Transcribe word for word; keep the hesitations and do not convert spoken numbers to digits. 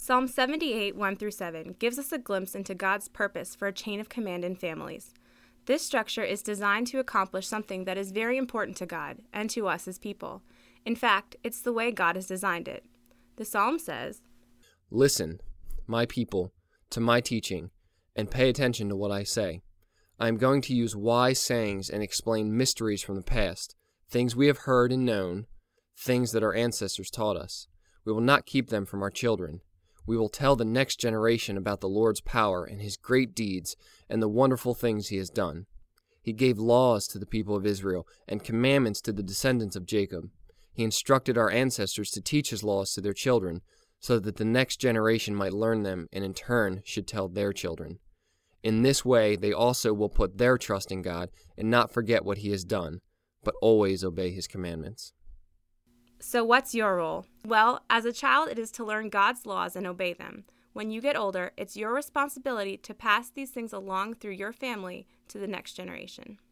Psalm seventy-eight, one through seven, gives us a glimpse into God's purpose for a chain of command in families. This structure is designed to accomplish something that is very important to God and to us as people. In fact, it's the way God has designed it. The psalm says, "Listen, my people, to my teaching, and pay attention to what I say. I am going to use wise sayings and explain mysteries from the past, things we have heard and known, things that our ancestors taught us. We will not keep them from our children. We will tell the next generation about the Lord's power and his great deeds and the wonderful things he has done. He gave laws to the people of Israel and commandments to the descendants of Jacob. He instructed our ancestors to teach his laws to their children, so that the next generation might learn them and in turn should tell their children. In this way they also will put their trust in God and not forget what he has done, but always obey his commandments." So what's your role? Well, as a child, it is to learn God's laws and obey them. When you get older, it's your responsibility to pass these things along through your family to the next generation.